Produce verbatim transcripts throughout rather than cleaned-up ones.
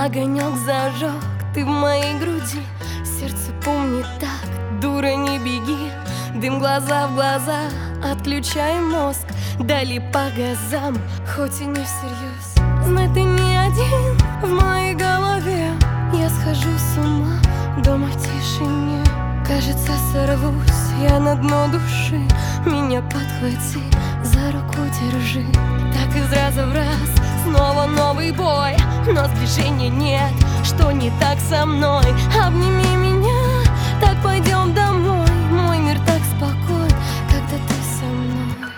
огонек зажег ты в моей груди. Сердце помнит так, дура, не беги. Дым глаза в глаза, отключай мозг. Дали по газам, хоть и не всерьез. Знай, ты не один в моей голове. Я схожу с ума дома в тишине. Кажется, сорвусь я на дно души. Меня подхвати, за руку держи. Так из раза в раз, снова новый бой. Но сближения нет, что не так со мной? Обними меня, так пойдем домой. Мой мир так спокоен, когда ты со мной.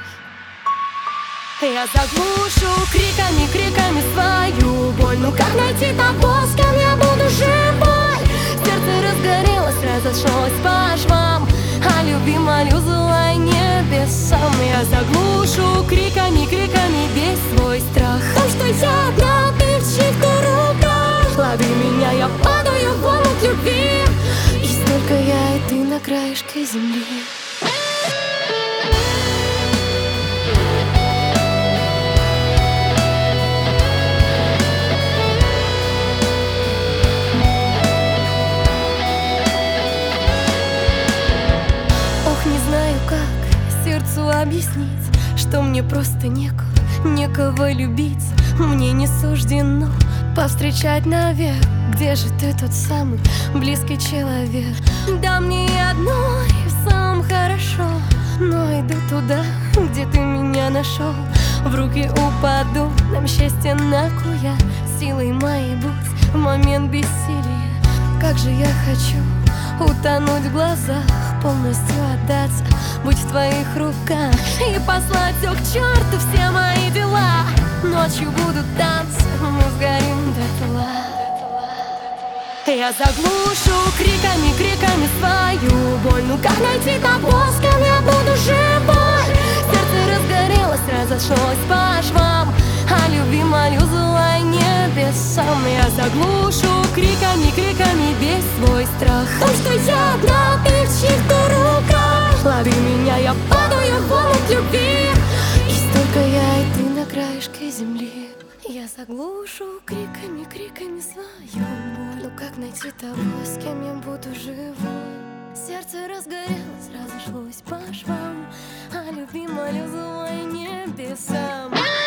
Я заглушу криками, криками свою боль. Ну как найти того, с кем я буду живой? Сердце разгорелось, разошлось по швам. О любви молю, злая небесам. Я заглушу криками, криками весь свой страх. Том, что я одна, ты в чьих-то руках. Лови меня, я падаю в омут любви. Есть только я и ты на краешке земли. Сердцу объяснить, что мне просто некого, некого любить. Мне не суждено повстречать навек. Где же ты, тот самый близкий человек? Да мне и одной в самом хорошо, но иду туда, где ты меня нашел. В руки упаду, нам счастье накуя. Силой моей будь в момент бессилия. Как же я хочу утонуть в глазах, полностью отдаться, будь в твоих руках. И послать все к черту, все мои дела. Ночью будут танцы, мы сгорим дотла. Я заглушу криками, криками свою боль. Ну как найти того, с кем я буду живой? Сердце разгорелось, разошлось по швам. О любви молю, злая небесам. Я заглушу криками, криками весь свой страх. Том, что я одна, ты в чьих-то руках. Лови меня, я падаю в омут любви. Есть только я и ты на краешке земли. Я заглушу криками, криками свою боль. Ну как найти того, с кем я буду живой? Сердце разгорелось, разошлось по швам. О любви молю, злая небесам.